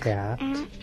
cat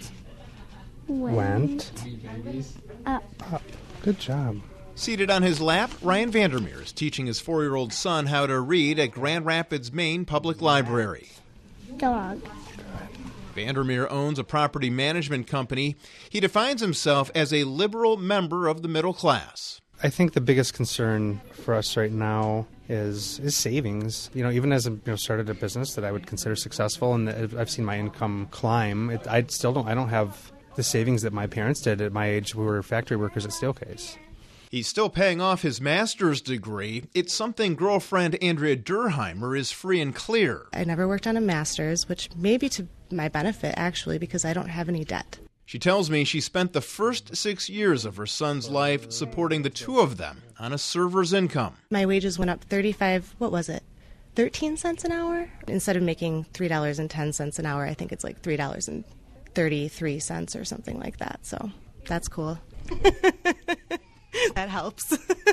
went up. Good job. Seated on his lap, Ryan Vandermeer is teaching his 4-year-old son how to read at Grand Rapids, Maine Public Library. Dog. Vandermeer owns a property management company. He defines himself as a liberal member of the middle class. I think the biggest concern for us right now is savings. Even as I started a business that I would consider successful, and I've seen my income climb, I don't have the savings that my parents did at my age. We were factory workers at Steelcase. He's still paying off his master's degree. It's something girlfriend Andrea Durheimer is free and clear. I never worked on a master's, which may be to my benefit, actually, because I don't have any debt. She tells me she spent the first 6 years of her son's life supporting the two of them on a server's income. My wages went up 13 cents an hour? Instead of making $3.10 an hour, I think it's like $3.33 or something like that. So that's cool. That helps.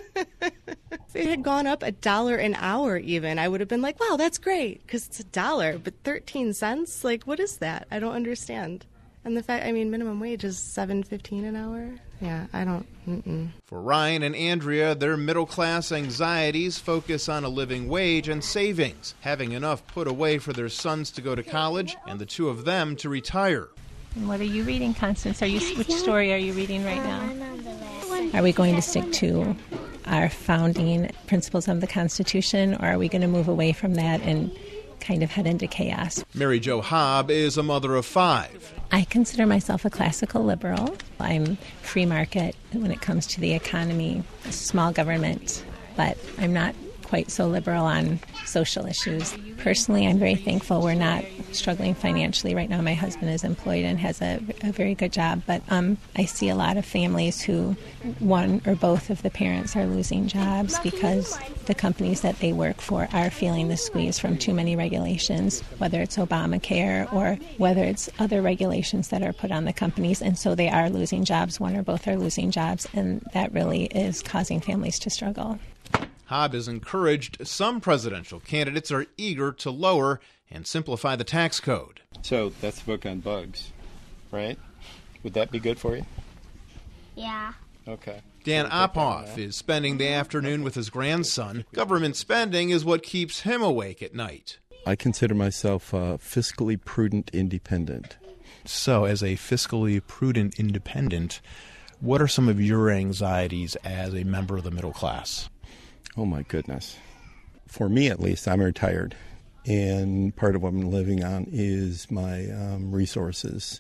If it had gone up $1 an hour even, I would have been like, wow, that's great, because it's $1. But 13 cents? Like, what is that? I don't understand. And the fact, minimum wage is $7.15 an hour. Yeah, I don't. For Ryan and Andrea, their middle-class anxieties focus on a living wage and savings, having enough put away for their sons to go to college and the two of them to retire. And what are you reading, Constance? Which story are you reading right now? Are we going to stick to our founding principles of the Constitution, or are we going to move away from that and kind of head into chaos? Mary Jo Hobb is a mother of 5. I consider myself a classical liberal. I'm free market when it comes to the economy, small government, but I'm not quite so liberal on social issues. Personally, I'm very thankful we're not struggling financially right now. My husband is employed and has a very good job, but I see a lot of families who one or both of the parents are losing jobs because the companies that they work for are feeling the squeeze from too many regulations, whether it's Obamacare or whether it's other regulations that are put on the companies, and so they are losing jobs. One or both are losing jobs, and that really is causing families to struggle. Hobb has encouraged some presidential candidates are eager to lower and simplify the tax code. So that's the book on bugs, right? Would that be good for you? Yeah. Okay. Dan Ophoff is spending the afternoon with his grandson. Government spending is what keeps him awake at night. I consider myself fiscally prudent independent. So as a fiscally prudent independent, what are some of your anxieties as a member of the middle class? Oh, my goodness. For me, at least, I'm retired. And part of what I'm living on is my resources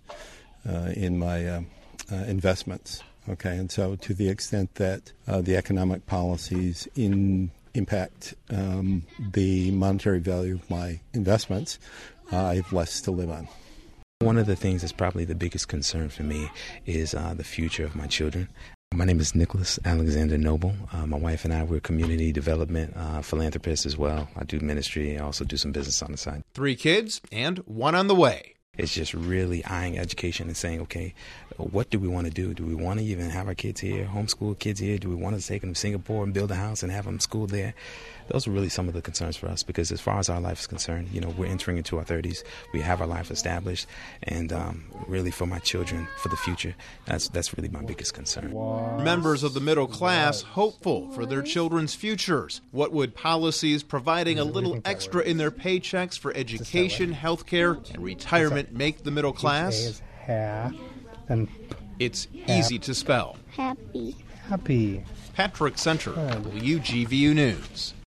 in my investments. Okay, and so to the extent that the economic policies impact the monetary value of my investments, I have less to live on. One of the things that's probably the biggest concern for me is the future of my children. My name is Nicholas Alexander Noble. My wife and I, we're community development philanthropists as well. I do ministry. I also do some business on the side. 3 kids and 1 on the way. It's just really eyeing education and saying, okay, what do we want to do? Do we want to even have our kids here, homeschool kids here? Do we want to take them to Singapore and build a house and have them schooled there? Those are really some of the concerns for us, because as far as our life is concerned, we're entering into our 30s. We have our life established, and really for my children, for the future, that's really my biggest concern. Members of the middle class hopeful for their children's futures. What would policies providing a little extra in their paychecks for education, health care, and retirement make the middle class? It's easy to spell. Happy. Happy. Patrick Center, WGVU News.